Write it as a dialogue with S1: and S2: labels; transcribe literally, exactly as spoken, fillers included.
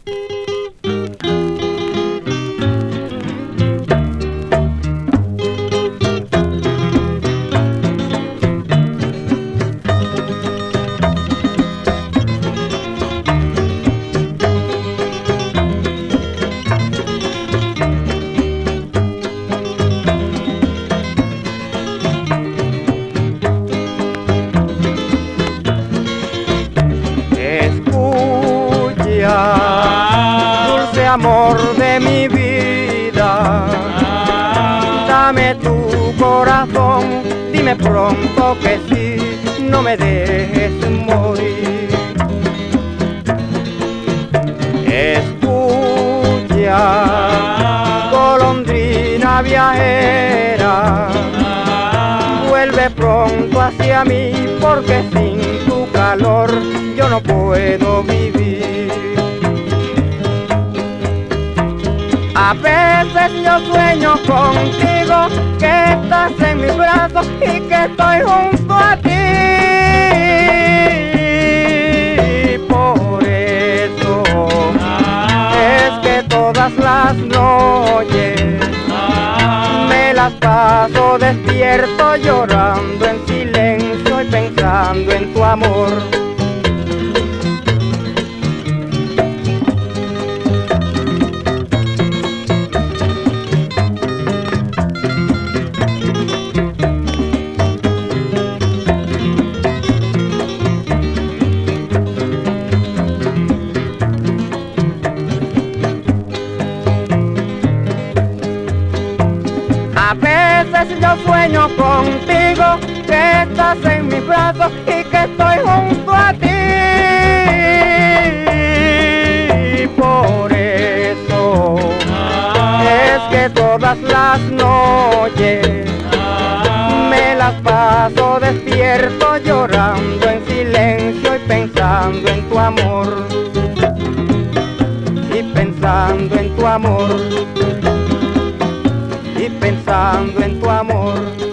S1: Dulce amor de mi vida, dame tu corazón, dime pronto que sí, no me dejes morir. Escucha, golondrina viajera, vuelve pronto hacia mí, porque sin tu calor yo no puedo vivir. A veces yo sueño contigo, que estás en mis brazos y que estoy junto a ti. Por eso es que todas las noches me las paso despierto, llorando en silencio y pensando en tu amor. A veces yo sueño contigo, que estás en mis brazos y que estoy junto a ti. Por eso es que todas las noches me las paso despierto, llorando en silencio y pensando en tu amor. Y pensando en tu amor. Y pensando en tu amor.